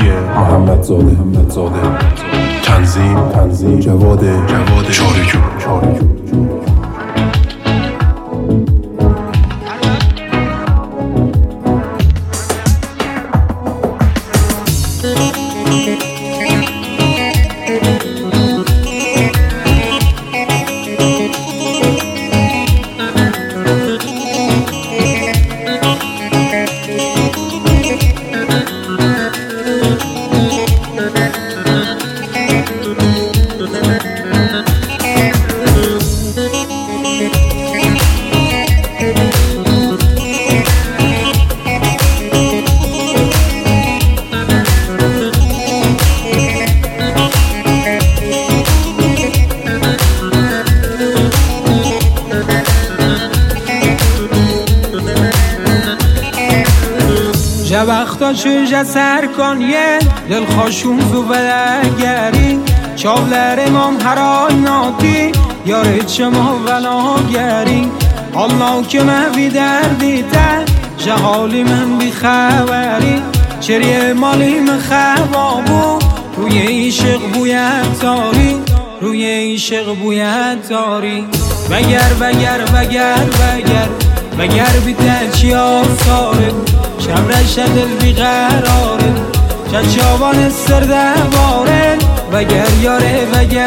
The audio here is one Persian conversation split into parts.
محمدزاده. تنظیم جواد چارجو. وقتا چوجه سر کن یه دل خوشون زو بلگری چاولر امام هرای ناتی یاره چما ولاگری الله که من بی دردی تر جهالی من بی خبری چریه مالی من خوابو روی عشق بویت داری روی عشق بویت داری وگر بی تچی آساره شمرش دل بیقراره چچابان سرده باره وگر یاره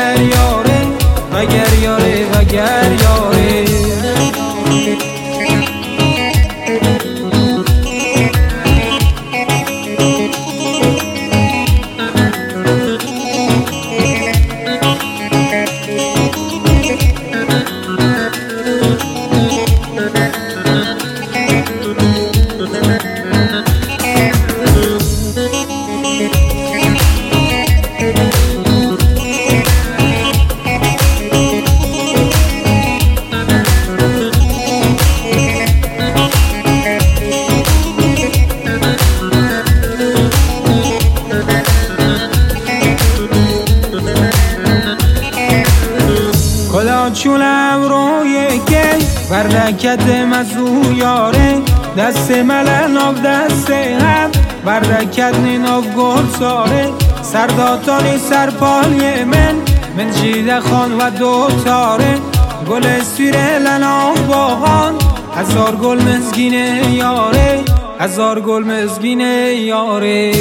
چونم روی گل بردکت مزو یاره دست ملن آف دست هم بردکت نین آف گل ساره سرداتانی سرپالی من جیده خان و دوتاره گل سیره لنا باغان هزار گل مزگینه یاره هزار گل مزگینه یاره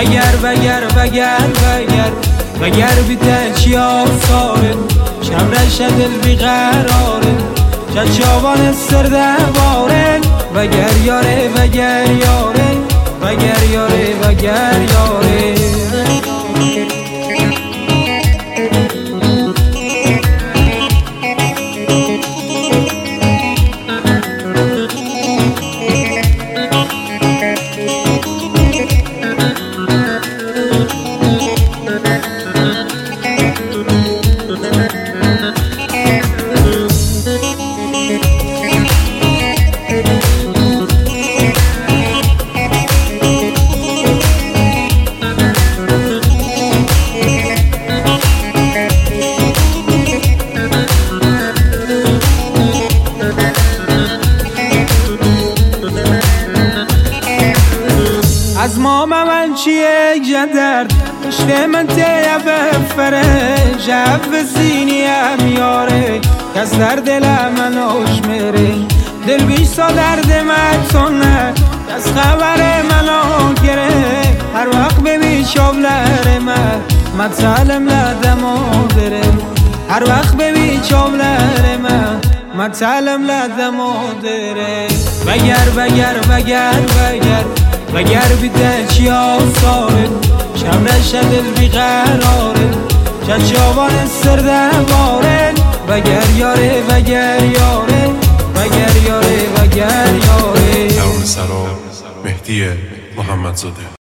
وگر بیته چی آساره شمرش دل بیقراره چچابان سرده باره وگر یاره از ما من چیه جدرد پشت من تیه بفره جب زینی هم یاره کس در دل من آش میره دل بیسا درد من تونه کس خبر من آگره هر وقت ببی چابلر من تعلم لدم آدره هر وقت ببی چابلر من تعلم لدم آدره وگر بیده چی آساره شمرش دل بیقراره چچابان سرده باره وگر یاره مهدی محمدزاده.